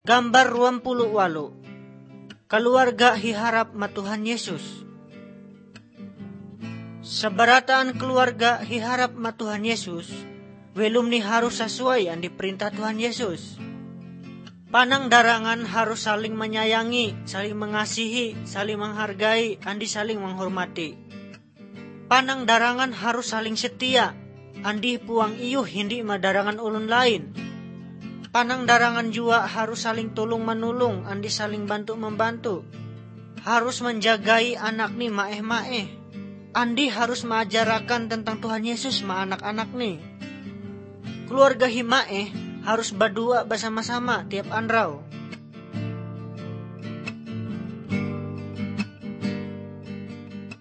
Gambar 28. Keluarga hiharap matuhan Yesus. Seberataan keluarga hiharap matuhan Yesus, welum ni harus sesuai yang diperintah Tuhan Yesus. Panang darangan harus saling menyayangi, saling mengasihi, saling menghargai, andi saling menghormati. Panang darangan harus saling setia, andi puang iyuh hindi madarangan ulun lain. Panang darangan juga harus saling tolong menolong, andi saling bantu membantu. Harus menjagai anak ni maeh-maeh. Andi harus mengajarkan tentang Tuhan Yesus ma anak-anak ni. Keluarga himaeh harus berdua bersama-sama tiap anrau.